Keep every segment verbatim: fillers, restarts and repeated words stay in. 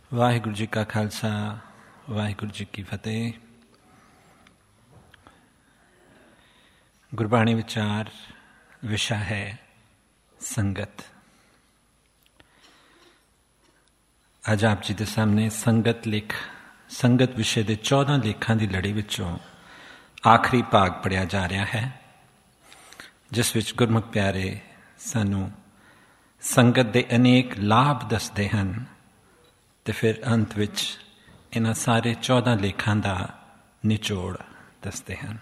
ਵਾਹਿਗੁਰੂ ਜੀ ਕਾ ਖਾਲਸਾ, ਵਾਹਿਗੁਰੂ ਜੀ ਕੀ ਫਤਿਹ। ਗੁਰਬਾਣੀ ਵਿਚਾਰ ਵਿਸ਼ਾ ਹੈ ਸੰਗਤ। ਅੱਜ ਆਪ ਜੀ ਦੇ ਸਾਹਮਣੇ ਸੰਗਤ ਲੇਖ ਸੰਗਤ ਵਿਸ਼ੇ ਦੇ ਚੌਦਾਂ ਲੇਖਾਂ ਦੀ ਲੜੀ ਵਿੱਚੋਂ ਆਖਰੀ ਭਾਗ ਪੜ੍ਹਿਆ ਜਾ ਰਿਹਾ ਹੈ, ਜਿਸ ਵਿੱਚ ਗੁਰਮੁਖ ਪਿਆਰੇ ਸਾਨੂੰ ਸੰਗਤ ਦੇ ਅਨੇਕ ਲਾਭ ਦੱਸਦੇ ਹਨ ਤੇ ਫਿਰ ਅੰਤ ਵਿੱਚ ਇਹਨਾਂ ਸਾਰੇ ਚੌਦਾਂ ਲੇਖਾਂ ਦਾ ਨਿਚੋੜ ਦੱਸਦੇ ਹਨ।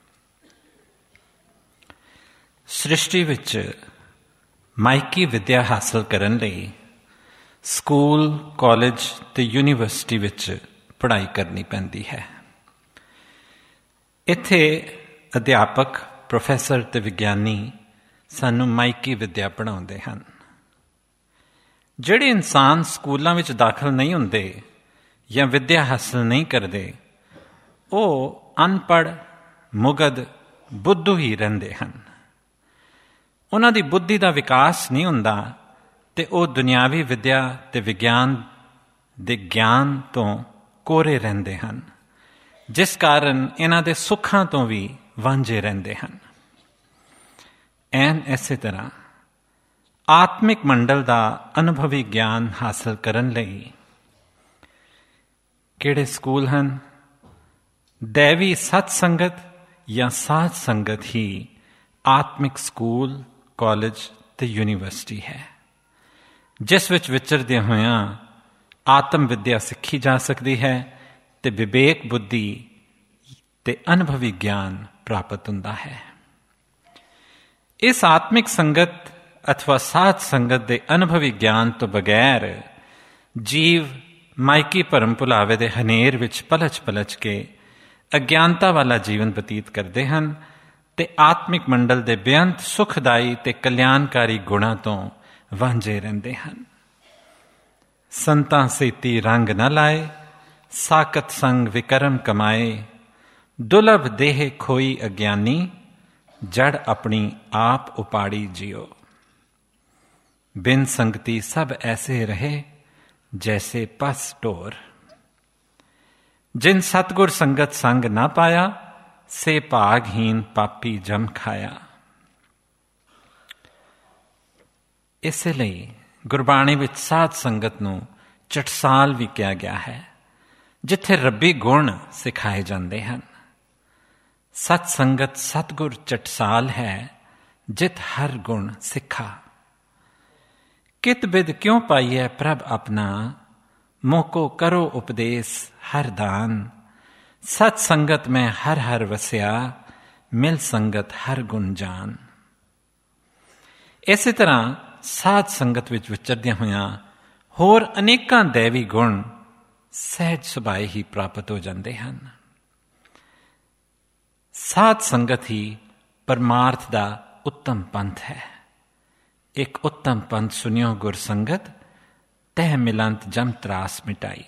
ਸ੍ਰਿਸ਼ਟੀ ਵਿੱਚ ਮਾਇਕੀ ਵਿੱਦਿਆ ਹਾਸਲ ਕਰਨ ਲਈ ਸਕੂਲ, ਕਾਲਜ ਤੇ ਯੂਨੀਵਰਸਿਟੀ ਵਿੱਚ ਪੜ੍ਹਾਈ ਕਰਨੀ ਪੈਂਦੀ ਹੈ। ਇੱਥੇ ਅਧਿਆਪਕ, ਪ੍ਰੋਫੈਸਰ ਤੇ ਵਿਗਿਆਨੀ ਸਾਨੂੰ ਮਾਇਕੀ ਵਿੱਦਿਆ ਪੜ੍ਹਾਉਂਦੇ ਹਨ। ਜਿਹੜੇ ਇਨਸਾਨ ਸਕੂਲਾਂ ਵਿੱਚ ਦਾਖਲ ਨਹੀਂ ਹੁੰਦੇ ਜਾਂ ਵਿੱਦਿਆ ਹਾਸਲ ਨਹੀਂ ਕਰਦੇ, ਉਹ ਅਨਪੜ੍ਹ, ਮੁਗਧ, ਬੁੱਧੂ ਹੀ ਰਹਿੰਦੇ ਹਨ। ਉਹਨਾਂ ਦੀ ਬੁੱਧੀ ਦਾ ਵਿਕਾਸ ਨਹੀਂ ਹੁੰਦਾ ਤੇ ਉਹ ਦੁਨਿਆਵੀ ਵਿੱਦਿਆ ਤੇ ਵਿਗਿਆਨ ਦੇ ਗਿਆਨ ਤੋਂ ਕੋਰੇ ਰਹਿੰਦੇ ਹਨ, ਜਿਸ ਕਾਰਨ ਇਹਨਾਂ ਦੇ ਸੁੱਖਾਂ ਤੋਂ ਵੀ ਵਾਂਝੇ ਰਹਿੰਦੇ ਹਨ। ਐਨ ਇਸੇ ਤਰ੍ਹਾਂ ਆਤਮਿਕ ਮੰਡਲ ਦਾ ਅਨੁਭਵੀ ਗਿਆਨ ਹਾਸਲ ਕਰਨ ਲਈ ਕਿਹੜੇ ਸਕੂਲ ਹਨ? ਦੈਵੀ ਸਤ ਸੰਗਤ ਜਾਂ ਸਾਧ ਸੰਗਤ ਹੀ ਆਤਮਿਕ ਸਕੂਲ, ਕਾਲਜ ਤੇ ਯੂਨੀਵਰਸਿਟੀ ਹੈ, ਜਿਸ ਵਿੱਚ ਵਿਚਰਦਿਆਂ ਹੋਇਆਂ ਆਤਮ ਵਿੱਦਿਆ ਸਿੱਖੀ ਜਾ ਸਕਦੀ ਹੈ ਤੇ ਵਿਵੇਕ ਬੁੱਧੀ ਤੇ ਅਨੁਭਵੀ ਗਿਆਨ ਪ੍ਰਾਪਤ ਹੁੰਦਾ ਹੈ। ਇਸ ਆਤਮਿਕ ਸੰਗਤ ਅਥਵਾ ਸਾਧ ਸੰਗਤ ਦੇ ਅਨੁਭਵੀ ਗਿਆਨ ਤੋਂ ਬਗੈਰ ਜੀਵ ਮਾਇਕੀ ਭਰਮ ਭੁਲਾਵੇ ਦੇ ਹਨੇਰ ਵਿੱਚ ਪਲਚ ਪਲਚ ਕੇ ਅਗਿਆਨਤਾ ਵਾਲਾ ਜੀਵਨ ਬਤੀਤ ਕਰਦੇ ਹਨ ਤੇ ਆਤਮਿਕ ਮੰਡਲ ਦੇ ਬੇਅੰਤ ਸੁਖਦਾਈ ਤੇ ਕਲਿਆਣਕਾਰੀ ਗੁਣਾਂ ਤੋਂ ਵਾਂਝੇ ਰਹਿੰਦੇ ਹਨ। ਸੰਤਾਂ ਸੇਤੀ ਰੰਗ ਨਾ ਲਾਏ, ਸਾਕਤ ਸੰਗ ਵਿਕਰਮ ਕਮਾਏ, ਦੁਲਭ ਦੇਹ ਖੋਈ ਅਗਿਆਨੀ, ਜੜ ਆਪਣੀ ਆਪ ਉਪਾੜੀ ਜਿਓ। ਬਿਨ ਸੰਗਤੀ ਸਭ ਐਸੇ ਰਹੇ, ਜੈਸੇ ਪਸ ਢੋਰ। ਜਿਨ ਸਤਗੁਰ ਸੰਗਤ ਸੰਗ ਨਾ ਪਾਇਆ, ਸੇ ਭਾਗਹੀਨ ਪਾਪੀ ਜਮ ਖਾਇਆ। ਇਸੇ ਲਈ ਗੁਰਬਾਣੀ ਵਿੱਚ ਸਾਧ ਸੰਗਤ ਨੂੰ ਚਟਸਾਲ ਵੀ ਕਿਹਾ ਗਿਆ ਹੈ, ਜਿੱਥੇ ਰੱਬੀ ਗੁਣ ਸਿਖਾਏ ਜਾਂਦੇ ਹਨ। ਸਤ ਸੰਗਤ ਸਤਗੁਰ ਚਟਸਾਲ ਹੈ, ਜਿਤ ਹਰ ਗੁਣ ਸਿੱਖਾ। ਕਿਤ ਬਿਦ ਕਿਉਂ ਪਾਈਐ ਪ੍ਰਭ ਆਪਣਾ, ਮੋਕੋ ਕਰੋ ਉਪਦੇਸ ਹਰ ਦਾਨ। ਸਤ ਸੰਗਤ ਮੈਂ ਹਰ ਹਰ ਵਸਿਆ, ਮਿਲ ਸੰਗਤ ਹਰ ਗੁਣ ਜਾਨ। ਇਸੇ ਤਰ੍ਹਾਂ ਸਾਧ ਸੰਗਤ ਵਿੱਚ ਵਿਚਰਦਿਆਂ ਹੋਇਆਂ ਹੋਰ ਅਨੇਕਾਂ ਦੈਵੀ ਗੁਣ ਸਹਿਜ ਸੁਭਾਏ ਹੀ ਪ੍ਰਾਪਤ ਹੋ ਜਾਂਦੇ ਹਨ। ਸਾਧ ਸੰਗਤ ਹੀ ਪਰਮਾਰਥ ਦਾ ਉੱਤਮ ਪੰਥ ਹੈ। ਇੱਕ ਉੱਤਮ ਪੰਥ ਸੁਨਿਓ ਗੁਰ ਸੰਗਤ, ਤਹਿ ਮਿਲੰਤ ਜਮ ਤਰਾਸ ਮਿਟਾਈ।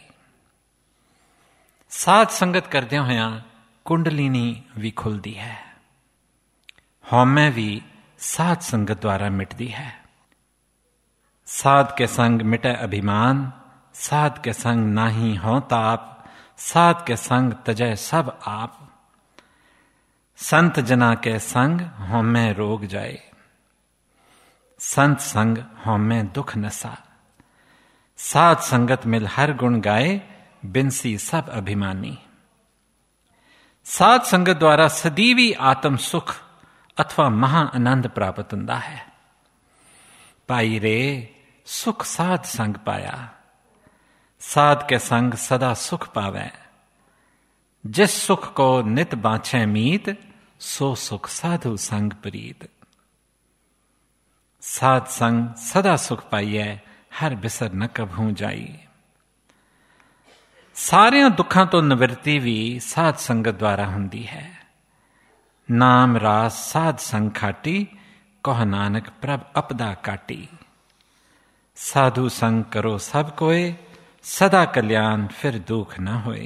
ਸਾਧ ਸੰਗਤ ਕਰਦਿਆਂ ਹੋਇਆਂ ਕੁੰਡਲੀਨੀ ਵੀ ਖੁੱਲਦੀ ਹੈ। ਹਉਮੈ ਵੀ ਸਾਧ ਸੰਗਤ ਦੁਆਰਾ ਮਿਟਦੀ ਹੈ। ਸਾਧ ਕੇ ਸੰਗ ਮਿਟੈ ਅਭਿਮਾਨ, ਸਾਧ ਕੇ ਸੰਗ ਨਾਹੀ ਹਉ ਤਾਪ, ਸਾਧ ਕੇ ਸੰਗ ਤਜੈ ਸਭ ਆਪ। ਸੰਤ ਜਨਾ ਕੇ ਸੰਗ ਹਉਮੈ ਰੋਗ ਜਾਏ, ਸੰਤ ਸੰਗ ਹਉਮੈ ਦੁਖ ਨਸਾ। ਸਾਧ ਸੰਗਤ ਮਿਲ ਹਰ ਗੁਣ ਗਾਏ, ਬਿਨਸੀ ਸਭ ਅਭਿਮਾਨੀ। ਸਾਧ ਸੰਗਤ ਦੁਆਰਾ ਸਦੀਵੀ ਆਤਮ ਸੁਖ ਅਥਵਾ ਮਹਾ ਆਨੰਦ ਪ੍ਰਾਪਤ ਹੁੰਦਾ ਹੈ। ਪਾਈ ਰੇ ਸੁਖ ਸਾਧ ਸੰਗ ਪਾਇਆ, ਸਾਧ ਕੇ ਸੰਗ ਸਦਾ ਸੁਖ ਪਾਵੈ। ਜਿਸ ਸੁਖ ਕੋ ਨਿਤ ਬਾਛੈ ਮੀਤ, ਸੋ ਸੁਖ ਸਾਧੂ ਸੰਗ ਪ੍ਰੀਤ। ਸਾਧ ਸੰਗ ਸਦਾ ਸੁਖ ਪਾਈਐ, ਹਰ ਬਿਸਰ ਨ ਕਭੂ ਜਾਈ। ਸਾਰਿਆਂ ਦੁੱਖਾਂ ਤੋਂ ਨਿਵਰਤੀ ਵੀ ਸਾਧ ਸੰਗਤ ਦੁਆਰਾ ਹੁੰਦੀ ਹੈ। ਨਾਮ ਰਾਸ ਸਾਧ ਸੰਗ ਖਾਟੀ, ਕਹ ਨਾਨਕ ਪ੍ਰਭ ਅਪਦਾ ਕਾਟੀ। ਸਾਧੂ ਸੰਗ ਕਰੋ ਸਭ ਕੋਏ, ਸਦਾ ਕਲਿਆਣ ਫਿਰ ਦੁਖ ਨਾ ਹੋਏ।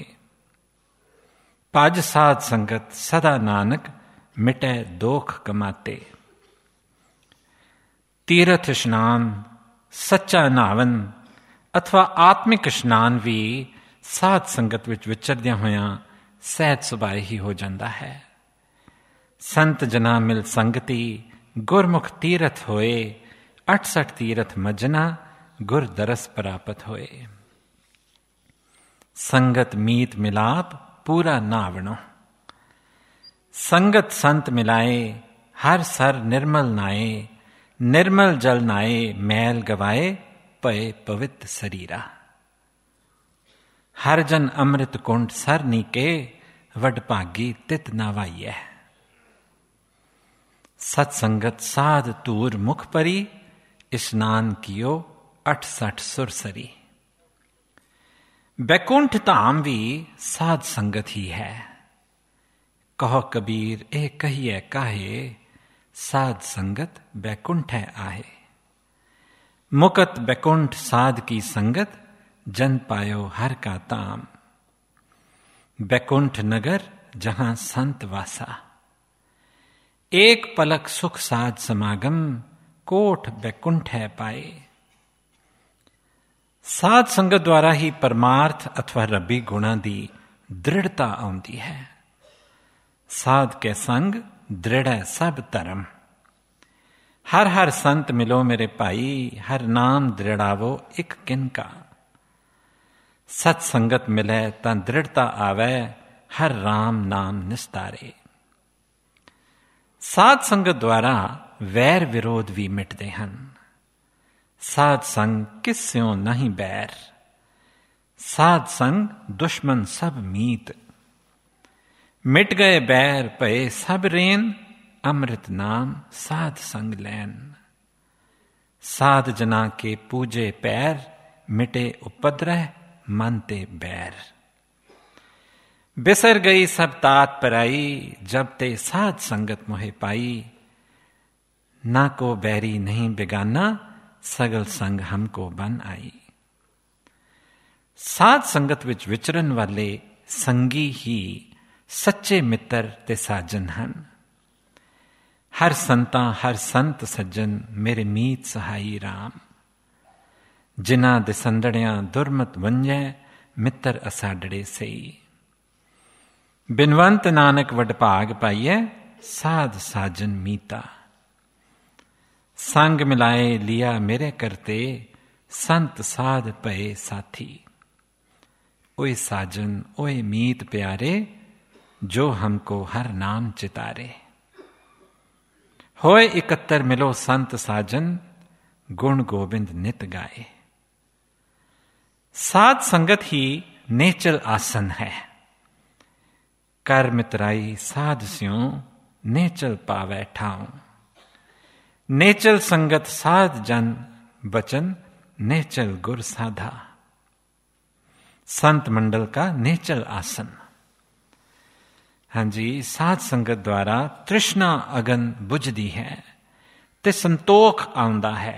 ਭਜ ਸਾਧ ਸੰਗਤ ਸਦਾ ਨਾਨਕ, ਮਿਟੈ ਦੋਖ ਕਮਾਤੇ। ਤੀਰਥ ਇਸ਼ਨਾਨ ਸੱਚਾ ਨਾਵਨ, ਅਥਵਾ ਆਤਮਿਕ ਇਸ਼ਨਾਨ ਵੀ ਸਾਧ ਸੰਗਤ ਵਿੱਚ ਵਿਚਰਦਿਆਂ ਹੋਇਆਂ ਸਹਿਜ ਸੁਭਾਅ ਹੀ ਹੋ ਜਾਂਦਾ ਹੈ। ਸੰਤ ਜਨਾ ਮਿਲ ਸੰਗਤੀ ਗੁਰਮੁਖ ਤੀਰਥ ਹੋਏ, ਅਠਸਠ ਤੀਰਥ ਮਜਨਾ ਗੁਰ ਦਰਸ ਪ੍ਰਾਪਤ ਹੋਏ। ਸੰਗਤ ਮੀਤ ਮਿਲਾਪ ਪੂਰਾ ਨਾਵਣੋ, ਸੰਗਤ ਸੰਤ ਮਿਲਾਏ ਹਰ ਸਰ ਨਿਰਮਲ ਨਾਏ, ਨਿਰਮਲ ਜਲ ਨਾਏ ਮੈਲ ਗਵਾਏ ਭਏ ਪਵਿੱਤ ਸਰੀਰਾ। ਹਰ ਜਨ ਅੰਮ੍ਰਿਤ ਕੁੰਡ ਸਰ ਨੀਕੇ, ਵਡ ਭਾਗੀ ਤਿਤ ਨਾਵਾਈਐ। ਸਤ ਸੰਗਤ ਸਾਧ ਧੂਰ ਮੁਖ ਪਰੀ, ਇਸ਼ਨਾਨ ਕੀਓ ਅਠਸਠ ਸੁਰਸਰੀ। ਬੈਕੁੰਠ ਧਾਮ ਵੀ ਸਾਧ ਸੰਗਤ ਹੀ ਹੈ। ਕਹੋ ਕਬੀਰ ਇਹ ਕਹੀਏ ਕਾਹੇ, ਸਾਧ ਸੰਗਤ ਬੈਕੁੰਠ ਹੈ ਆਹੇ। ਮੁਕਤ ਬੈਕੁੰਠ ਸਾਧ ਕੀ ਸੰਗਤ, ਜਨ ਪਾਇਓ ਹਰ ਕਾ ਧਾਮ। बैकुंठ नगर जहां संत वासा, एक पलक सुख साध समागम, कोठ बैकुंठ है पाए। साध संगत द्वारा ही परमार्थ अथवा रबी गुणा दी दृढ़ता आउंदी है। साध के संग दृढ़ है सब धर्म। हर हर संत मिलो मेरे भाई, हर नाम दृढ़ावो एक किनका। सत संगत मिले तां दृढ़ता आवे, हर राम नाम निस्तारे। साध संगत द्वारा वैर विरोध भी मिटते हैं। साध संग किस स्यों नहीं बैर, साध संग दुश्मन सब मीत। मिट गए बैर पए सब रेन, अमृत नाम साध संग लैन। साध जना के पूजे पैर, मिटे उपद्रह मन ते बैर। बिसर गई सब तात पराई, जब ते साध संगत मोहे पाई। ना को बैरी नहीं बेगाना, सगल संग हमको बन आई। साध संगत विच विचरन वाले संगी ही सच्चे मित्र ते साजन हन। हर संता हर संत सज्जन, मेरे मीत सहाई राम। जिना दे संदड़ियां दुरमत वंजै, मित्र असाडड़े सई। बिनवंत नानक वड भाग पाइयै, साध साजन मीता। संग मिलाए लिया मेरे करते, संत साध पए साथी। ओए साजन ओए मीत प्यारे, जो हमको हर नाम चितारे। होए इकत्तर मिलो संत साजन, गुण गोविंद नित गाए। साध संगत ही नेचल आसन है। कर मित्राई साध स्यों, नेचल पावै ठाऊं। नेचल संगत साध जन, बचन नेचल गुर साधा। संत मंडल का नेचल आसन। हाँ जी, साध संगत द्वारा तृष्णा अगन बुझदी है ते संतोख आउंदा है।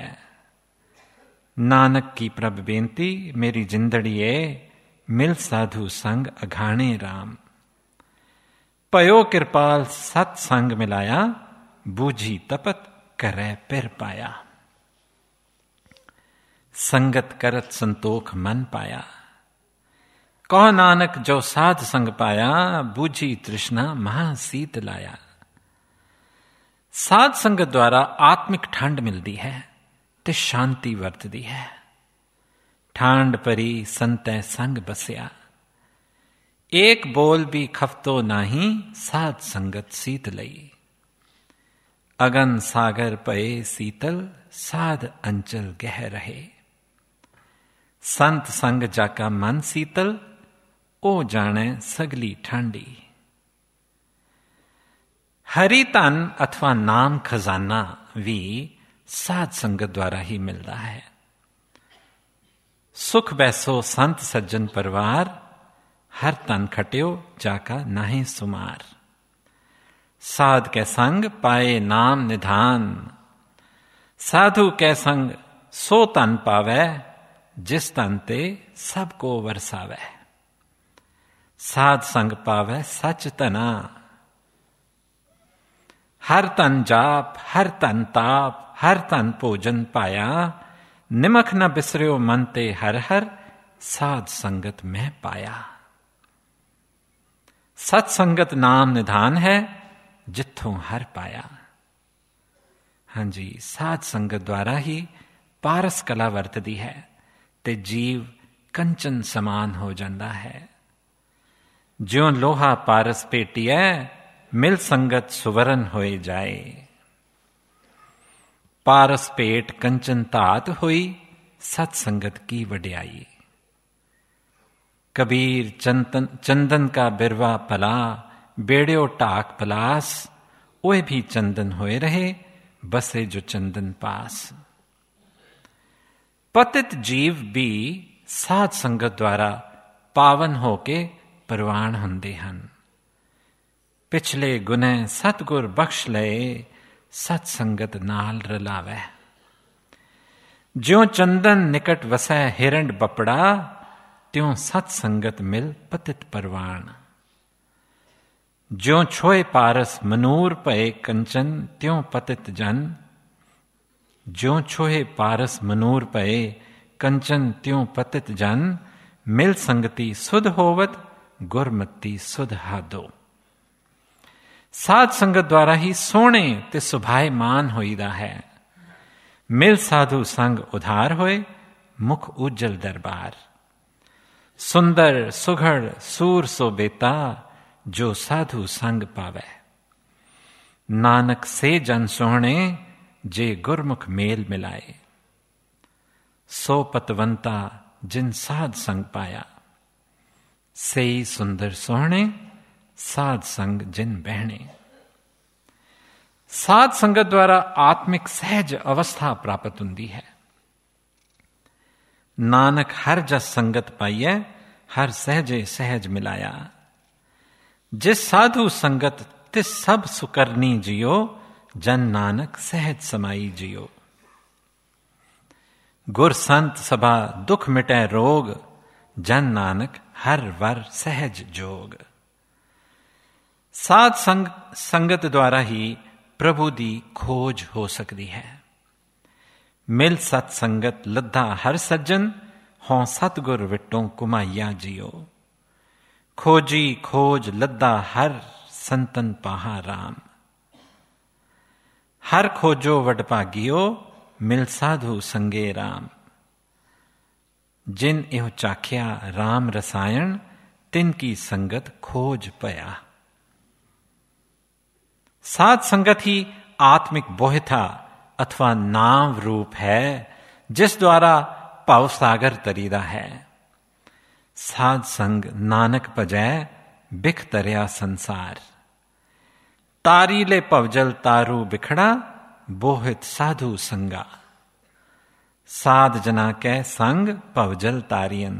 नानक की प्रभ बेनती, मेरी जिंदड़िए मिल साधु संग अघाणे राम। पयो कृपाल सत संग मिलाया, बूझी तपत करे पिर पाया। संगत करत संतोख मन पाया। कहो नानक जो साध संग पाया, बूझी तृष्णा महासीत लाया। साध संगत द्वारा आत्मिक ठंड मिलती है ते शांति वरतदी है। ठांड परी संतै संग बसिया, एक बोल भी खफतो नाही, साध संगत सीत लई। अगन सागर पए सीतल, साध अंचल गह रहे। संत संग जाका मन सीतल, ओ जाने सगली ठांडी। हरि तन अथवा नाम खजाना भी साध संगत द्वारा ही मिलता है। सुख बैसो संत सज्जन परिवार, हर तन खट्यो जाका नाहे सुमार। साध के संग पाए नाम निधान, साधु के संग सो तन पावै, जिस तन ते सबको वरसावै। साध संग पावै सच तना, हर तन जाप हर तन ताप, हर तन भोजन पाया। ਨਿਮਖ ਨਾ ਬਿਸਰਿਓ ਮਨ ਤੇ ਹਰ ਹਰ, ਸਾਧ ਸੰਗਤ ਮੈਂ ਪਾਇਆ। ਸਤ ਸੰਗਤ ਨਾਮ ਨਿਧਾਨ ਹੈ, ਜਿੱਥੋਂ ਹਰ ਪਾਇਆ। ਹਾਂਜੀ, ਸਾਧ ਸੰਗਤ ਦੁਆਰਾ ਹੀ ਪਾਰਸ ਕਲਾ ਵਰਤਦੀ ਹੈ ਤੇ ਜੀਵ ਕੰਚਨ ਸਮਾਨ ਹੋ ਜਾਂਦਾ ਹੈ। ਜਿਉ ਲੋਹਾ ਪਾਰਸ ਭੇਟੀਐ, ਮਿਲ ਸੰਗਤ ਸੁਵਰਨ ਹੋਏ ਜਾਏ। ਪਾਰਸ ਭੇਟ ਕੰਚਨ ਧਾਤ ਹੋਈ, ਸਤ ਸੰਗਤ ਕੀ ਵਡਿਆਈ। कबीर चंदन चंदन का बिरवा पला, बेड़ियो टाक पलास, ओए भी चंदन होए रहे, बसे जो चंदन पास। पतित जीव भी साध संगत द्वारा पावन होके प्रवान हुंदे हन। पिछले गुने सतगुर बख्श लए, सत संगत नाल रलावै। ज्यों चंदन निकट वसै हिरंड बपड़ा, त्यों सत संगत मिल पतित परवान। ज्यों छोए पारस मनूर भये कंचन, त्यों पतित जन। ज्यों छोए पारस मनूर भये कंचन, त्यों पतित जन। मिल संगति सुध होवत, गुरमति सुध हादो। साध संगत द्वारा ही सोहणे ते सुभाएमान होईदा है। मिल साधु संग उधार होए, मुख उज्जल दरबार। सुंदर सुघड़ सूर सो बेता, जो साधु संग पावै। नानक से जन सोहणे, जे गुरमुख मेल मिलाए। सो पतवंता जिन साध संग पाया, सेई सुंदर सोहणे, साध संग जिन बहणे। साध संगत द्वारा आत्मिक सहज अवस्था प्राप्त हुंदी है। नानक हर जस संगत पाइए, हर सहजे सहज मिलाया। जिस साधु संगत तिस सब सुकरनी जियो, जन नानक सहज समाई जियो। गुर संत सभा दुख मिटै रोग, जन नानक हर वर सहज जोग। साध संग संगत द्वारा ही प्रभु दी खोज हो सकती है। मिल सत संगत लद्धा हर सज्जन, हों सतगुर विटों कुमाइया जियो। खोजी खोज लद्धा हर संतन पाहा राम। हर खोजो वडभागियो, मिल साधु संगे राम। जिन इहो चाख्या राम रसायन, तिन की संगत खोज पया। साध संगत ही आत्मिक बोहिथा अथवा नाव रूप है, जिस द्वारा भव सागर तरीदा है। साध संग नानक भजै, बिख तरिया संसार। तारी ले भवजल तारू बिखड़ा, बोहित साधु संगा। साध जना कै संग भवजल तारियन।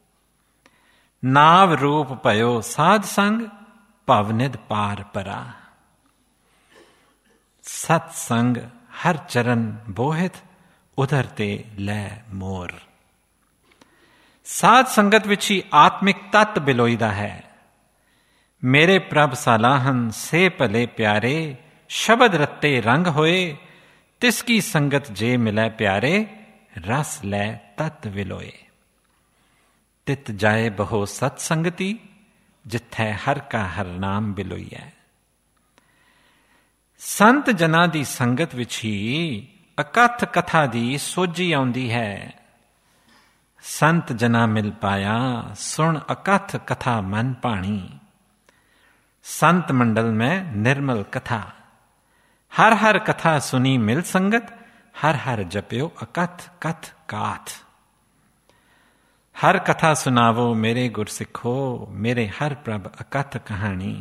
नाव रूप पयो साध संग, भवनिध पार परा। सत्संग हर चरण बोहित, उधर ते लै मोर। साध संगत विच ही आत्मिक तत्त बिलोईदा है। मेरे प्रभ सालाहन से भले प्यारे, शबद रत्ते रंग होए। तिसकी संगत जे मिलै प्यारे, रस लै तत्त विलोए। तित जाए बहो सत्संगति, जिथै हर का हर नाम बिलोईऐ। संत जना दी संगत विच ही अकथ कथा दी सोझी आउंदी है। संत जना मिल पाया, सुन अकथ कथा मन पाणी। संत मंडल में निर्मल कथा, हर हर कथा सुनी मिल संगत। हर हर जप्यो अकथ कथ काथ। हर कथा सुनावो मेरे गुर सिखो, मेरे हर प्रभ अकथ कहानी।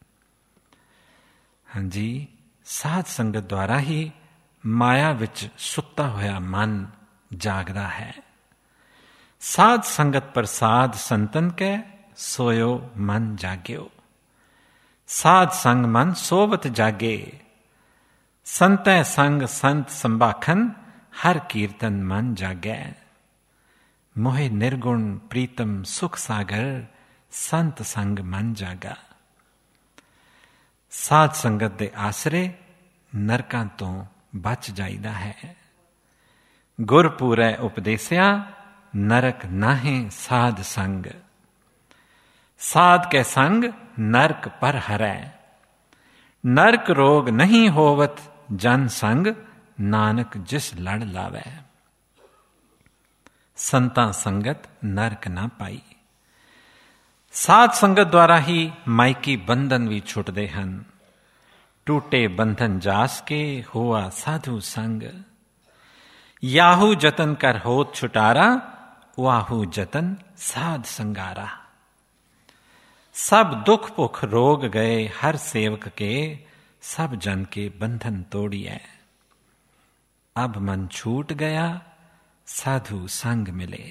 हाँ जी, साध संगत द्वारा ही माया विच सुत्ता होया मन जागदा है। साध संगत प्रसाद संतन के, सोयो मन जाग्यो। साध संग मन सोवत जागे। संतै संग संत संभाखन, हर कीर्तन मन जागै। मोहे निर्गुण प्रीतम सुख सागर, संत संग मन जागा। साध संगत दे आसरे नरकां तो बच जाईदा है। गुरपूरै उपदेसिया नरक नाहे साध संग। साध के संग नरक पर हरै, नरक रोग नहीं होवत जन संग, नानक जिस लड़ लावै। संतां संगत नरक ना पाई। साध संगत द्वारा ही माइकी बंधन भी छुटते हैं। टूटे बंधन जास के हुआ साधु संग, याहू जतन कर होत छुटारा, वाहू जतन साध संगारा। सब दुख पुख रोग गए हर सेवक के, सब जन के बंधन तोड़िए। अब मन छूट गया साधु संग मिले।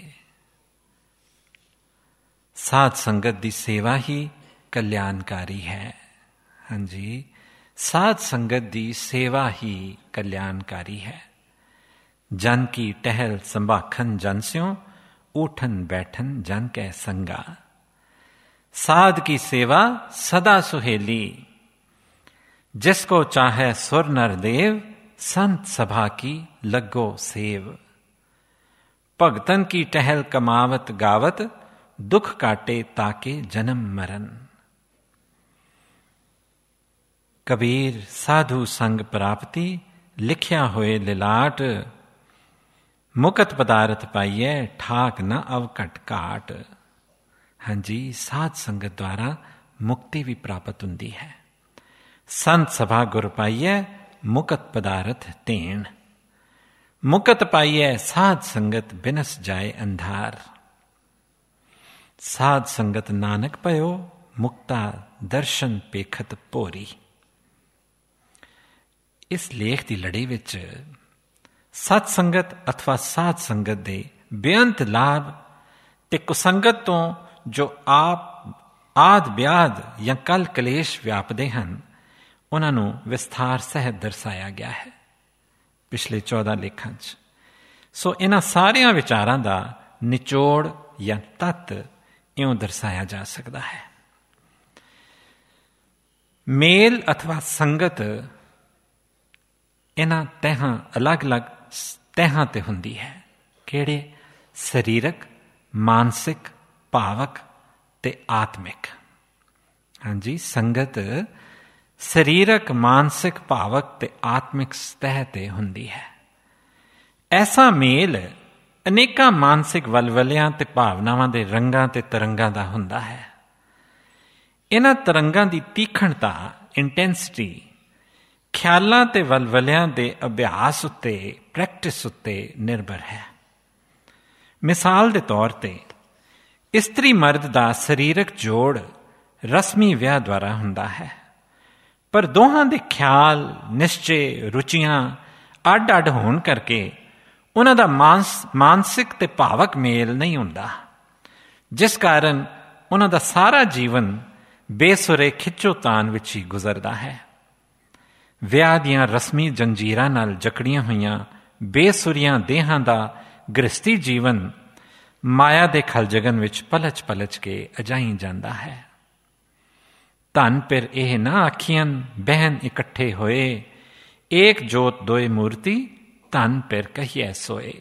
साध संगत दी सेवा ही कल्याणकारी है। हाँ जी, साध संगत दी सेवा ही कल्याणकारी है। जन की टहल संभाखन जन स्यों, उठन बैठन जन कै संगा। साध की सेवा सदा सुहेली, जिसको चाहे सुर नर देव, संत सभा की लगो सेव। भगतन की टहल कमावत गावत, दुख काटे ताके जन्म मरण। कबीर साधु संग प्राप्ति, लिखिया होए लिलाट। मुकत पदारथ पाइए ठाक न अवकट काट। हाँ जी, साध संगत द्वारा मुक्ति भी प्राप्त हुंदी है। संत सभा गुर पाइए मुकत पदारथ तेण। मुकत पाइए साध संगत बिनस जाए अंधार। साध संगत नानक पयो, मुक्ता दर्शन पेखत भोरी। इस लेख की लड़ी विच सत संगत अथवा साध संगत दे बेअंत लाभ ते कुसंगत तो जो आप आद ब्याद या कल कलेश व्यापदे हैं, उन्होंने विस्तार सहित दर्शाया गया है पिछले चौदह लेखां च। सो इन्हां सारिया विचारां दा निचोड़ या तत्त इउं दर्शाया जा सकता है। मेल अथवा संगत इन्हां तहां अलग अलग तहां ते हुंदी है। किहड़े? सरीरक, मानसिक, भावक ते आत्मिक। हाँ जी, संगत सरीरक, मानसिक, भावक ते आत्मिक सतह ते हुंदी है। ऐसा मेल अनेकां मानसिक वलवलियां ते भावनावां दे रंगां ते तरंगां दा हुंदा है। इन्हां तरंगां दी तीखणता, इंटेंसिटी, ख्यालां ते वलवलियां दे अभ्यास उत्ते, प्रैक्टिस उत्ते निर्भर है। मिसाल दे तौर ते इस्त्री मर्द दा सरीरक जोड़ रस्मी विआह द्वारा हुंदा है, पर दोहां दे ख्याल, निश्चे, रुचियां अड अड होण करके उन्हां दा मानस मानसिक ते भावक मेल नहीं हुंदा, जिस कारण उन्हां दा सारा जीवन बेसुरे खिच्चोतान विच ही गुजरदा है। विआह दियां रस्मी जंजीरां नाल जकड़ियां होईयां बेसुरियां देहां दा गृहस्थी जीवन माया दे खलजगन विच पलच पलच के अजाई जांदा है। धन पिर एह ना आखियन बहन इकट्ठे होए, एक जोत दोए मूर्ति धन पिर कहिए सोए।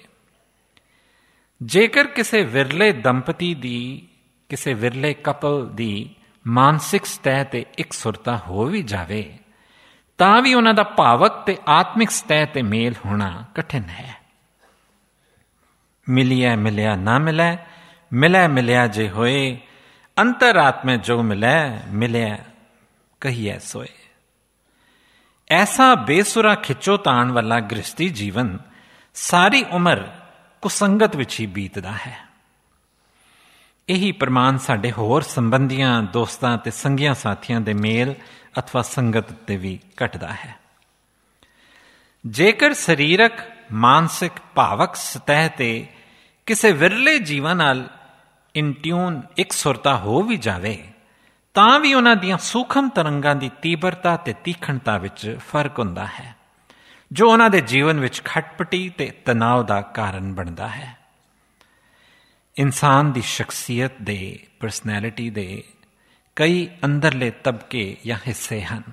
जेकर किसे विरले दंपति दी, किसे विरले कपल दी मानसिक सतह ते एक सुरता हो भी जावे, तां भी उन्हां दा भावक ते आत्मिक सतह ते मेल होना कठिन है। मिलिया मिलिया ना मिलै, मिलै मिलिया जे होए, अंतरात्मे जो मिलै, मिलिया कहिए सोए। ऐसा बेसुरा खिच्चोतान वाला गृहस्थी जीवन सारी उम्र कुसंगत विच ही बीतदा है। यही प्रमाण साडे होर संबंधियां, दोस्तां ते संगियां साथियां दे मेल अथवा संगत ते भी घटदा है। जेकर सरीरक, मानसिक, भावक सतह ते किसे विरले जीवन नाल इंट्यून एक सुरता हो भी जावे, तां भी उन्हां दियां सूखम तरंगां दी तीव्रता ते तीखणता विच फर्क हुंदा है, जो उन्हां दे जीवन विच खटपटी ते तनाव दा कारण बनदा है। इंसान दी शख्सियत दे, परसनैलिटी दे कई अंदरले तबके या हिस्से हैं।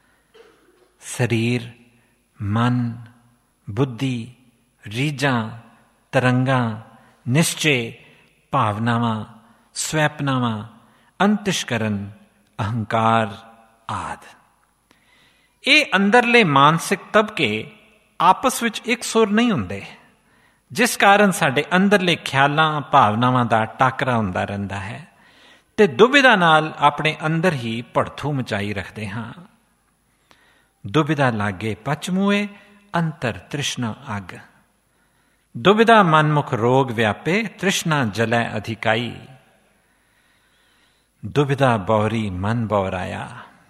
शरीर, मन, बुद्धि, रीझां, ਤਰੰਗਾਂ, ਨਿਸ਼ਚੇ, ਭਾਵਨਾਵਾਂ, ਸਵੈਪਨਾਵਾਂ, ਅੰਤਿਸ਼ਕਰਨ, ਅਹੰਕਾਰ ਆਦਿ। ਇਹ ਅੰਦਰਲੇ ਮਾਨਸਿਕ ਤਬਕੇ ਆਪਸ ਵਿੱਚ ਇੱਕ ਸੁਰ ਨਹੀਂ ਹੁੰਦੇ, ਜਿਸ ਕਾਰਨ ਸਾਡੇ ਅੰਦਰਲੇ ਖਿਆਲਾਂ, ਭਾਵਨਾਵਾਂ ਦਾ ਟਾਕਰਾ ਹੁੰਦਾ ਰਹਿੰਦਾ ਹੈ ਤੇ ਦੁਬਿਧਾ ਨਾਲ ਆਪਣੇ ਅੰਦਰ ਹੀ ਭੜਥੂ ਮਚਾਈ ਰੱਖਦੇ ਹਾਂ। ਦੁਬਿਧਾ ਲਾਗੇ ਪਚ ਮੂਏ, ਅੰਤਰ ਤ੍ਰਿਸ਼ਨਾ ਅੱਗ। ਦੁਬਿਧਾ ਮਨਮੁਖ ਰੋਗ ਵਿਆਪੇ, ਤ੍ਰਿਸ਼ਨਾ ਜਲੈ ਅਧਿਕਾਈ। ਦੁਬਿਧਾ ਬੌਰੀ ਮਨ ਬੌਰਾਇਆ।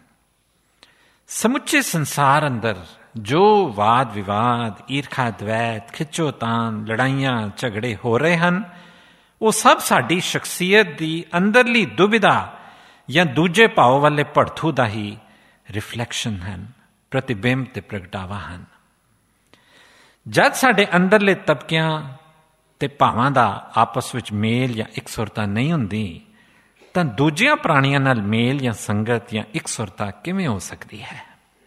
ਸਮੁੱਚੇ ਸੰਸਾਰ ਅੰਦਰ ਜੋ ਵਾਦ ਵਿਵਾਦ, ਈਰਖਾ ਦਵੈਤ, ਖਿੱਚੋਤਾਣ, ਲੜਾਈਆਂ ਝਗੜੇ ਹੋ ਰਹੇ ਹਨ, ਉਹ ਸਭ ਸਾਡੀ ਸ਼ਖਸੀਅਤ ਦੀ ਅੰਦਰਲੀ ਦੁਬਿਧਾ ਜਾਂ ਦੂਜੇ ਭਾਵ ਵਾਲੇ ਭੜਥੂ ਦਾ ਹੀ ਰਿਫਲੈਕਸ਼ਨ ਹਨ, ਪ੍ਰਤੀਬਿੰਬ ਤੇ ਪ੍ਰਗਟਾਵਾ ਹਨ। ਜਦ ਸਾਡੇ ਅੰਦਰਲੇ ਤਬਕਿਆਂ ਤੇ ਭਾਵਾਂ ਦਾ ਆਪਸ ਵਿੱਚ ਮੇਲ ਜਾਂ ਇਕਸੁਰਤਾ ਨਹੀਂ ਹੁੰਦੀ, ਤਾਂ ਦੂਜਿਆਂ ਪ੍ਰਾਣੀਆਂ ਨਾਲ ਮੇਲ ਜਾਂ ਸੰਗਤ ਜਾਂ ਇਕਸੁਰਤਾ ਕਿਵੇਂ ਹੋ ਸਕਦੀ ਹੈ?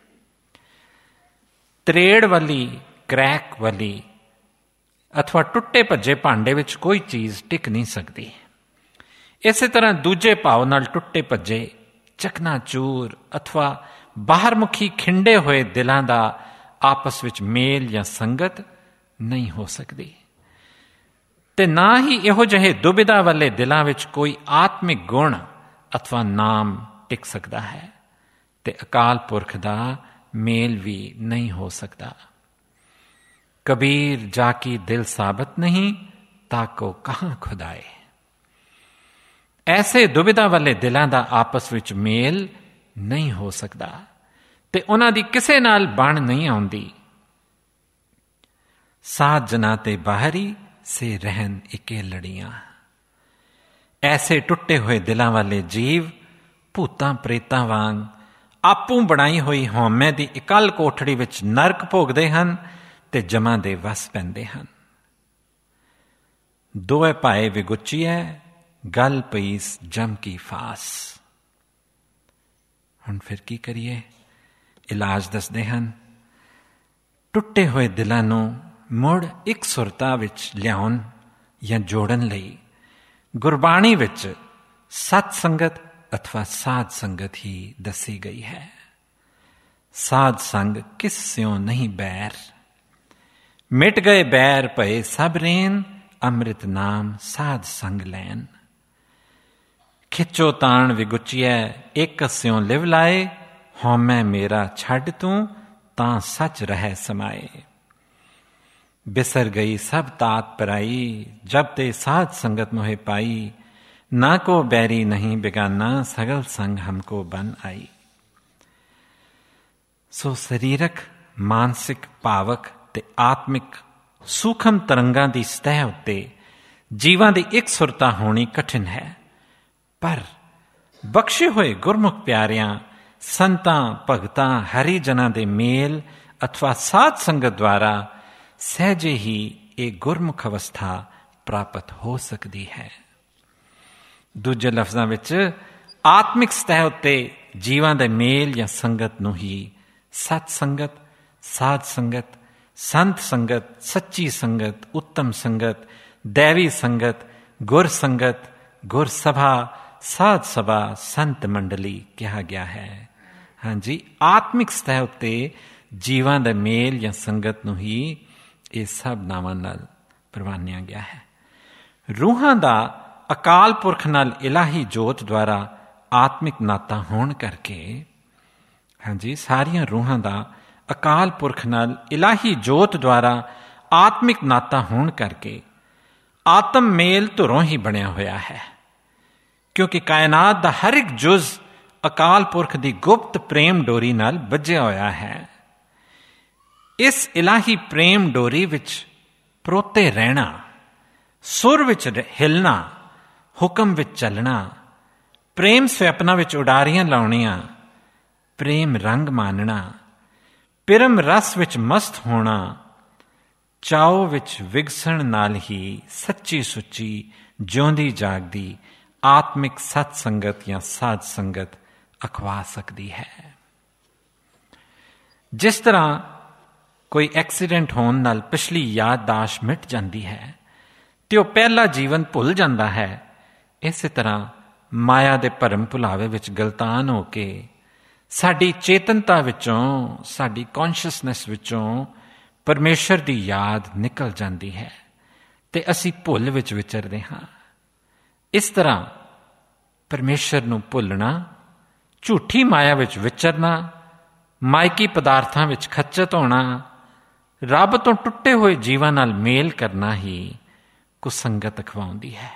ਤਰੇੜ ਵਾਲੀ, ਕਰੈਕ ਵਾਲੀ ਅਥਵਾ ਟੁੱਟੇ ਭੱਜੇ ਭਾਂਡੇ ਵਿੱਚ ਕੋਈ ਚੀਜ਼ ਟਿਕ ਨਹੀਂ ਸਕਦੀ। ਇਸੇ ਤਰ੍ਹਾਂ ਦੂਜੇ ਭਾਵ ਨਾਲ ਟੁੱਟੇ ਭੱਜੇ, ਚਕਨਾਚੂਰ ਅਥਵਾ ਬਾਹਰਮੁਖੀ ਖਿੰਡੇ ਹੋਏ ਦਿਲਾਂ ਦਾ ਆਪਸ ਵਿੱਚ ਮੇਲ ਜਾਂ ਸੰਗਤ ਨਹੀਂ ਹੋ ਸਕਦੀ। ਤੇ ਨਾ ਹੀ ਇਹੋ ਜਿਹੇ ਦੁਬਿਧਾ ਵਾਲੇ ਦਿਲਾਂ ਵਿੱਚ ਕੋਈ ਆਤਮਿਕ ਗੁਣ ਅਥਵਾ ਨਾਮ ਟਿਕ ਸਕਦਾ ਹੈ ਤੇ ਅਕਾਲ ਪੁਰਖ ਦਾ ਮੇਲ ਵੀ ਨਹੀਂ ਹੋ ਸਕਦਾ। ਕਬੀਰ ਜਾਕੀ ਦਿਲ ਸਾਬਤ ਨਹੀਂ, ਤਾਕੋ ਕਹਾਂ ਖੁਦਾਏ। ਐਸੇ ਦੁਬਿਧਾ ਵਾਲੇ ਦਿਲਾਂ ਦਾ ਆਪਸ ਵਿੱਚ ਮੇਲ ਨਹੀਂ ਹੋ ਸਕਦਾ ਤੇ ਉਹਨਾਂ ਦੀ ਕਿਸੇ ਨਾਲ ਬਣ ਨਹੀਂ ਆਉਂਦੀ। ਸਾਧ ਜਨਾ ਤੇ ਬਾਹਰੀ ਸੇ ਰਹਿਨ ਇਕੇ ਲੜੀਆਂ। ਐਸੇ ਟੁੱਟੇ ਹੋਏ ਦਿਲਾਂ ਵਾਲੇ ਜੀਵ ਭੂਤਾਂ ਪ੍ਰੇਤਾਂ ਵਾਂਗ ਆਪੂ ਬਣਾਈ ਹੋਈ ਹਉਮੈ ਦੀ ਇਕੱਲ ਕੋਠੜੀ ਵਿੱਚ ਨਰਕ ਭੋਗਦੇ ਹਨ ਤੇ ਜਮਾਂ ਦੇ ਵਸ ਪੈਂਦੇ ਹਨ। ਦੋਏ ਪਾਏ ਵਿਗੁਚੀਐ, ਗਲ ਪਈਸ ਜਮ ਕੀ ਫਾਸ। ਹੁਣ ਫਿਰ ਕੀ ਕਰੀਏ? ਇਲਾਜ ਦੱਸਦੇ ਹਨ। ਟੁੱਟੇ ਹੋਏ ਦਿਲਾਂ ਨੂੰ ਮੁੜ ਇੱਕ ਸੁਰਤਾ ਵਿੱਚ ਲਿਆਉਣ ਜਾਂ ਜੋੜਨ ਲਈ ਗੁਰਬਾਣੀ ਵਿੱਚ ਸਤ ਸੰਗਤ ਅਥਵਾ ਸਾਧ ਸੰਗਤ ਹੀ ਦੱਸੀ ਗਈ ਹੈ। ਸਾਧ ਸੰਗ ਕਿਸ ਸਿਉ ਨਹੀਂ ਬੈਰ, ਮਿਟ ਗਏ ਬੈਰ ਭਏ ਸਭ ਰੇਨ, ਅੰਮ੍ਰਿਤ ਨਾਮ ਸਾਧ ਸੰਗ ਲੈਨ। ਖਿੱਚੋ ਤਾਣ ਵਿਗੁਚੀਐ, ਇੱਕ ਸਿਉ ਲਿਵ ਲਾਏ, ਹਉਮੈ ਮੇਰਾ ਛੱਡ ਤੂੰ, ਤਾਂ ਸੱਚ ਰਹਿ ਸਮਾਏ। ਬਿਸਰ ਗਈ ਸਭ ਤਾਤ ਪਰਾਈ, ਜਬ ਤੇ ਸਾਧ ਸੰਗਤ ਮੋਹਿ ਪਾਈ। ਨਾ ਕੋ ਬੈਰੀ ਨਹੀਂ ਬਿਗਾਨਾ, ਸਗਲ ਸੰਗ ਹਮਕੋ ਬਨ ਆਈ। ਸੋ ਸਰੀਰਕ, ਮਾਨਸਿਕ, ਭਾਵਕ ਤੇ ਆਤਮਿਕ ਸੂਖਮ ਤਰੰਗਾਂ ਦੀ ਸਤਹ ਉੱਤੇ ਜੀਵਾਂ ਦੀ ਇੱਕ ਸੁਰਤਾ ਹੋਣੀ ਕਠਿਨ ਹੈ, ਪਰ ਬਖਸ਼ੇ ਹੋਏ ਗੁਰਮੁਖ ਪਿਆਰਿਆਂ, ਸੰਤਾਂ, ਭਗਤਾਂ, ਹਰੀ ਜਨਾਂ ਦੇ ਮੇਲ ਅਥਵਾ ਸਾਧ ਸੰਗਤ ਦੁਆਰਾ ਸਹਿਜੇ ਹੀ ਇਹ ਗੁਰਮੁਖ ਅਵਸਥਾ ਪ੍ਰਾਪਤ ਹੋ ਸਕਦੀ ਹੈ। ਦੂਜੇ ਲਫ਼ਜ਼ਾਂ ਵਿੱਚ ਆਤਮਿਕ ਸਤਹ ਉੱਤੇ ਜੀਵਾਂ ਦੇ ਮੇਲ ਜਾਂ ਸੰਗਤ ਨੂੰ ਹੀ ਸਤ ਸੰਗਤ, ਸਾਧ ਸੰਗਤ, ਸੰਤ ਸੰਗਤ, ਸੱਚੀ ਸੰਗਤ, ਉੱਤਮ ਸੰਗਤ, ਦੈਵੀ ਸੰਗਤ, ਗੁਰ ਸੰਗਤ, ਗੁਰ ਸਭਾ, ਸਾਧ ਸਭਾ, ਸੰਤ ਮੰਡਲੀ ਕਿਹਾ ਗਿਆ ਹੈ। ਹਾਂਜੀ, ਆਤਮਿਕ ਸਤਹ ਉੱਤੇ ਜੀਵਾਂ ਦੇ ਮੇਲ ਜਾਂ ਸੰਗਤ ਨੂੰ ਹੀ ਇਹ ਸਭ ਨਾਵਾਂ ਨਾਲ ਪ੍ਰਵਾਨਿਆ ਗਿਆ ਹੈ। ਰੂਹਾਂ ਦਾ ਅਕਾਲ ਪੁਰਖ ਨਾਲ ਇਲਾਹੀ ਜੋਤ ਦੁਆਰਾ ਆਤਮਿਕ ਨਾਤਾ ਹੋਣ ਕਰਕੇ, ਹਾਂਜੀ, ਸਾਰੀਆਂ ਰੂਹਾਂ ਦਾ ਅਕਾਲ ਪੁਰਖ ਨਾਲ ਇਲਾਹੀ ਜੋਤ ਦੁਆਰਾ ਆਤਮਿਕ ਨਾਤਾ ਹੋਣ ਕਰਕੇ ਆਤਮ ਮੇਲ ਧੁਰੋਂ ਹੀ ਬਣਿਆ ਹੋਇਆ ਹੈ, ਕਿਉਂਕਿ ਕਾਇਨਾਤ ਦਾ ਹਰ ਇੱਕ ਜੁਜ਼ ਅਕਾਲ ਪੁਰਖ ਦੀ ਗੁਪਤ ਪ੍ਰੇਮ ਡੋਰੀ ਨਾਲ ਬੱਝਿਆ ਹੋਇਆ ਹੈ। ਇਸ ਇਲਾਹੀ ਪ੍ਰੇਮ ਡੋਰੀ ਵਿੱਚ ਪਰੋਤੇ ਰਹਿਣਾ, ਸੁਰ ਵਿੱਚ ਹਿਲਣਾ, ਹੁਕਮ ਵਿੱਚ ਚੱਲਣਾ, ਪ੍ਰੇਮ ਸਵੈਪਨਾ ਵਿੱਚ ਉਡਾਰੀਆਂ ਲਾਉਣੀਆਂ, ਪ੍ਰੇਮ ਰੰਗ ਮਾਨਣਾ, ਪਿਰਮ ਰਸ ਵਿੱਚ ਮਸਤ ਹੋਣਾ, ਚਾਉ ਵਿੱਚ ਵਿਗਸਣ ਨਾਲ ਹੀ ਸੱਚੀ ਸੁੱਚੀ ਜਿਉਂਦੀ ਜਾਗਦੀ ਆਤਮਿਕ ਸਤ ਸੰਗਤ ਜਾਂ ਸਾਧ ਸੰਗਤ ਅਖਵਾ ਸਕਦੀ ਹੈ। ਜਿਸ ਤਰ੍ਹਾਂ ਕੋਈ ਐਕਸੀਡੈਂਟ ਹੋਣ ਨਾਲ ਪਿਛਲੀ ਯਾਦਦਾਸ਼ਤ ਮਿਟ ਜਾਂਦੀ ਹੈ, ਤੇ ਉਹ ਪਹਿਲਾ ਜੀਵਨ ਭੁੱਲ ਜਾਂਦਾ ਹੈ। ਇਸੇ ਤਰ੍ਹਾਂ ਮਾਇਆ ਦੇ ਭਰਮ ਭੁਲਾਵੇ ਵਿੱਚ ਗਲਤਾਨ ਹੋ ਕੇ ਸਾਡੀ ਚੇਤਨਤਾ ਵਿੱਚੋਂ, ਸਾਡੀ ਕੌਨਸ਼ੀਅਸਨੈਸ ਵਿੱਚੋਂ ਪਰਮੇਸ਼ਰ ਦੀ ਯਾਦ ਨਿਕਲ ਜਾਂਦੀ ਹੈ ਤੇ ਅਸੀਂ ਭੁੱਲ ਵਿੱਚ ਵਿਚਰਦੇ ਹਾਂ। ਇਸ ਤਰ੍ਹਾਂ ਪਰਮੇਸ਼ਰ ਨੂੰ ਭੁੱਲਣਾ, ਝੂਠੀ ਮਾਇਆ ਵਿੱਚ ਵਿਚਰਨਾ, ਮਾਇਕੀ ਪਦਾਰਥਾਂ ਵਿੱਚ ਖੱਚਤ ਹੋਣਾ, ਰੱਬ ਤੋਂ ਟੁੱਟੇ ਹੋਏ ਜੀਵਾਂ ਨਾਲ ਮੇਲ ਕਰਨਾ ਹੀ ਕੁਸੰਗਤ ਅਖਵਾਉਂਦੀ ਹੈ।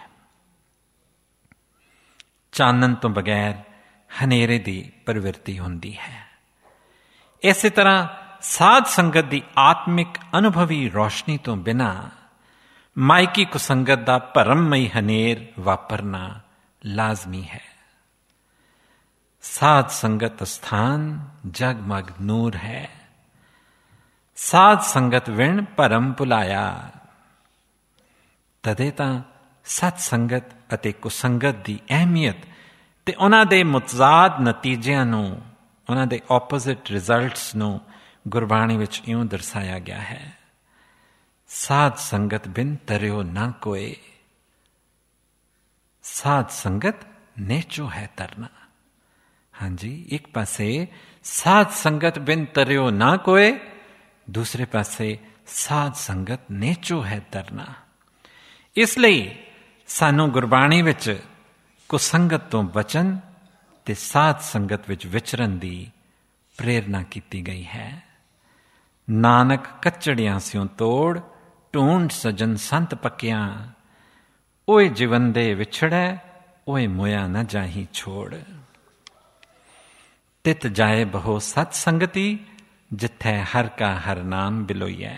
ਚਾਨਣ ਤੋਂ ਬਗੈਰ ਹਨੇਰੇ ਦੀ ਪ੍ਰਵਿਰਤੀ ਹੁੰਦੀ ਹੈ। ਇਸੇ ਤਰ੍ਹਾਂ ਸਾਧ ਸੰਗਤ ਦੀ ਆਤਮਿਕ ਅਨੁਭਵੀ ਰੌਸ਼ਨੀ ਤੋਂ ਬਿਨਾਂ ਮਾਇਕੀ ਕੁਸੰਗਤ ਦਾ ਭਰਮਮਈ ਹਨੇਰ ਵਾਪਰਨਾ ਲਾਜ਼ਮੀ ਹੈ। ਸਾਧ ਸੰਗਤ ਸਥਾਨ ਜਗਮਗ ਨੂਰ ਹੈ, ਸਾਧ ਸੰਗਤ ਵਿਣ ਭਰਮ ਭੁਲਾਇਆ। ਤਦੇ ਤਾਂ ਸਤ ਸੰਗਤ ਅਤੇ ਕੁਸੰਗਤ ਦੀ ਅਹਿਮੀਅਤ ਤੇ ਉਹਨਾਂ ਦੇ ਮੁਤਜ਼ਾਦ ਨਤੀਜਿਆਂ ਨੂੰ, ਉਹਨਾਂ ਦੇ ਆਪੋਜ਼ਿਟ ਰਿਜ਼ਲਟਸ ਨੂੰ ਗੁਰਬਾਣੀ ਵਿੱਚ ਇਉਂ ਦਰਸਾਇਆ ਗਿਆ ਹੈ। ਸਾਧ ਸੰਗਤ ਬਿਨ ਤਰਿਓ ਨਾ ਕੋਏ, ਸਾਧ ਸੰਗਤ ਨੇਚੋ ਹੈ ਤਰਨਾ। ਹਾਂਜੀ, ਇੱਕ ਪਾਸੇ ਸਾਧ ਸੰਗਤ ਬਿਨ ਤਰਿਓ ਨਾ ਕੋਏ, ਦੂਸਰੇ ਪਾਸੇ ਸਾਧ ਸੰਗਤ ਨੇਚੋ ਹੈ ਤਰਨਾ। ਇਸ ਲਈ ਸਾਨੂੰ ਗੁਰਬਾਣੀ ਵਿੱਚ ਕੁਸੰਗਤ ਤੋਂ ਬਚਨ ਤੇ ਸਾਧ ਸੰਗਤ ਵਿੱਚ ਵਿਚਰਨ ਦੀ ਪ੍ਰੇਰਨਾ ਕੀਤੀ ਗਈ ਹੈ। ਨਾਨਕ ਕੱਚੜਿਆਂ ਸਿਉ ਤੋੜ, ਢੂੰਡ ਸਜਨ ਸੰਤ ਪੱਕਿਆਂ। ਓਏ ਜੀਵਨ ਦੇ ਵਿਛੜੈ, ਓਏ ਮੋਇਆ ਨਾ ਜਾਹੀ ਛੋੜ। ਤਿਤ ਜਾਏ ਬਹੁ ਸਤ ਸੰਗਤੀ, ਜਿੱਥੈ ਹਰ ਕਾ ਹਰ ਨਾਮ ਬਿਲੋਈਐ।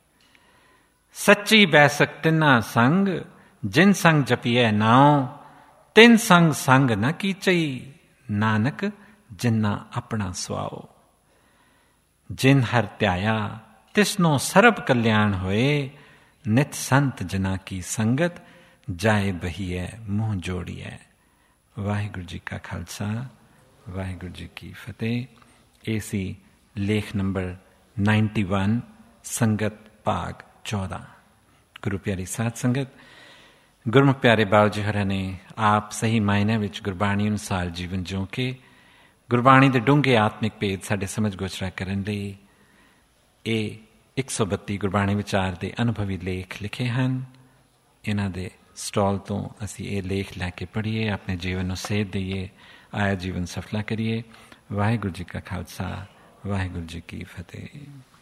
ਸੱਚੀ ਬੈਸਕ ਤਿੰਨਾ ਸੰਗ, ਜਿਨ ਸੰਗ ਜਪੀਐ ਨਾਉ। ਤਿੰਨ ਸੰਗ ਸੰਗ ਨ ਕੀਚਈ, ਨਾਨਕ ਜਿਨਾ ਆਪਣਾ ਸੁਆਓ। ਜਿਨ ਹਰ ਧਿਆਇਆ, ਤਿਸਨੋ ਸਰਬ ਕਲਿਆਣ ਹੋਏ। ਨਿਤ ਸੰਤ ਜਨਾ ਕੀ ਸੰਗਤ, ਜਾਏ ਬਹੀਐ ਮੂੰਹ ਜੋੜੀਐ। ਵਾਹਿਗੁਰੂ ਜੀ ਕਾ ਖਾਲਸਾ, ਵਾਹਿਗੁਰੂ ਜੀ ਕੀ ਫਤਿਹ। ਇਹ ਸੀ ਲੇਖ ਨੰਬਰ ਨਾਈਨਟੀ ਵਨ, ਸੰਗਤ ਭਾਗ ਚੌਦਾਂ। ਗੁਰੂ ਪਿਆਰੀ ਸਾਧ ਸੰਗਤ, ਗੁਰਮੁਖ ਪਿਆਰੇ ਬਾਬਾ ਜੀ ਹੋਰਾਂ ਨੇ ਆਪ ਸਹੀ ਮਾਇਨੇ ਵਿੱਚ ਗੁਰਬਾਣੀ ਅਨੁਸਾਰ ਜੀਵਨ ਜਿਉ ਕੇ ਗੁਰਬਾਣੀ ਦੇ ਡੂੰਘੇ ਆਤਮਿਕ ਭੇਦ ਸਾਡੇ ਸਮਝ ਗੋਚਰਾ ਕਰਨ ਲਈ ਇਹ ਇੱਕ ਸੌ ਬੱਤੀ ਗੁਰਬਾਣੀ ਵਿਚਾਰ ਦੇ ਅਨੁਭਵੀ ਲੇਖ ਲਿਖੇ ਹਨ। ਇਹਨਾਂ ਦੇ ਸਟਾਲ ਤੋਂ ਅਸੀਂ ਇਹ ਲੇਖ ਲੈ ਕੇ ਪੜ੍ਹੀਏ, ਆਪਣੇ ਜੀਵਨ ਨੂੰ ਸੇਧ ਦੇਈਏ, ਆਇਆ ਜੀਵਨ ਸਫਲਾ ਕਰੀਏ। ਵਾਹਿਗੁਰੂ ਜੀ ਕਾ ਖਾਲਸਾ, ਵਾਹਿਗੁਰੂ ਜੀ ਕੀ ਫਤਿਹ।